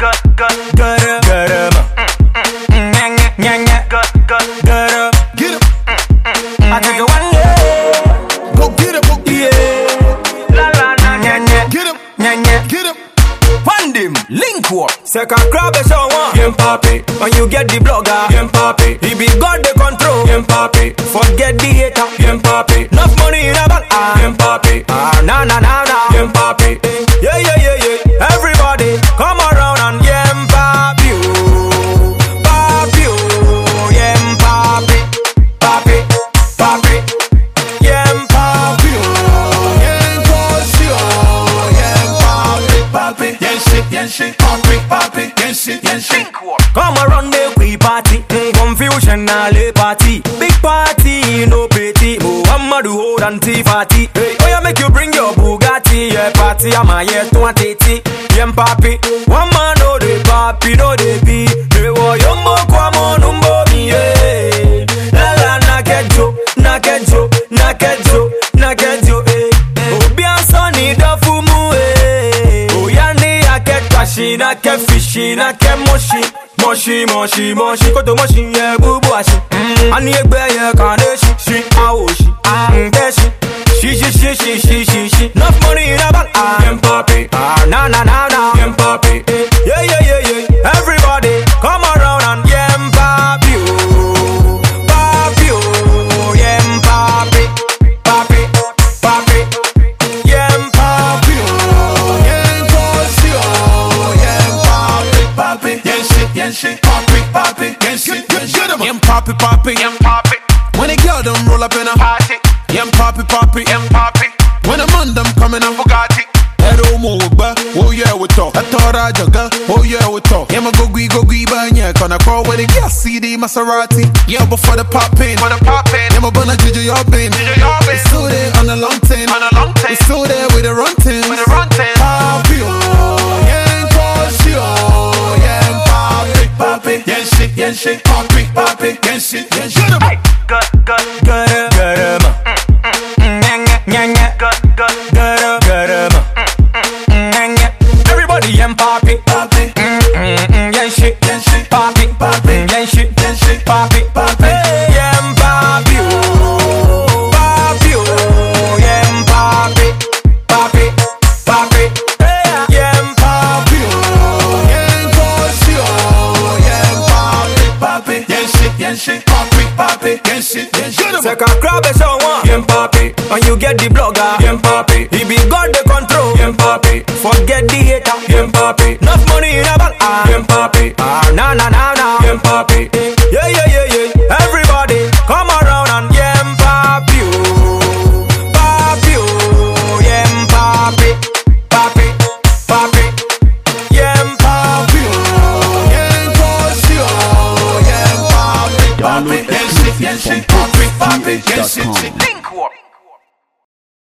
I take it one day. Go get him, Yeah. La la na nya nya. get him, get him. Pandim, link up. Second grab a show one. Game papi. When you get the blogger. Game papi. He be got the control. Game papi. Forget the hater. Game papi. Enough money in a bank. Game papi. Na na na na. Game papi. Yeah yeah yeah yeah. Everybody come around and game papi. Papi. Game papi. Papi. Papi. Game papi. Yen koshio, yen papi, yen shit, papi, yen shit. Come around, make we party. Confusion, alle party. Big party, no petty. Muhammadu hold and Tifati. Hey, oh yeah, make you bring your Bugatti. Yeah, party, I'm a year 20. Yem papi. One man, no de papi, no de be. Hey, oh, yumbo, kwamo, numbo, mi, yeah. La la, nakejo, nakejo, nakejo, nakejo, eh. Obian sonny, da fumu, eh. Oh, yani, ake kashi, nake fishy, nake moshi. Moshi, koto moshi, yeah, bubu ashi. Ani egbe, yeah, kane shi, aoshi, she. Enough money in a bank, Game papi, na, Game papi, yeah. Everybody, come around and game papi, papi, game papi, game papi, Yen koshio, yen papi, yen shit, papi, yen shit. Yen papi. When a girl them roll up in a party, yen papi, When a man them coming on Bugatti. Hello Moba, oh yeah we talk. I thought I juggle, oh yeah we talk. Yeah, go gui banya, can I call with a gas CD Maserati? Yeah, before the poppin', yeah, my bunna Gigi your bin. We still there on a long ten, we still there with a run ten. Papi, oh, yen koshio, yen papi, yen shit, papi, yen shit. Everybody yem papi, yen shit, papi, yen shit, papi, yem papi, yem papi, yem papi, Yen koshio, yen papi, yen shit, papi, yen shit. Second grab a show one. Game papi. When you get the blogger. Game papi. He be got the control. Game papi. Forget the hater. Game papi. Enough money in a bank. Game papi. Na. Game papi. Yeah. Everybody come around and game papi. Papi. Game papi. Papi. Game papi. Yen koshio, yen papi, yen shit, papi, yen shit. Download exclusive from Points.com. Link up.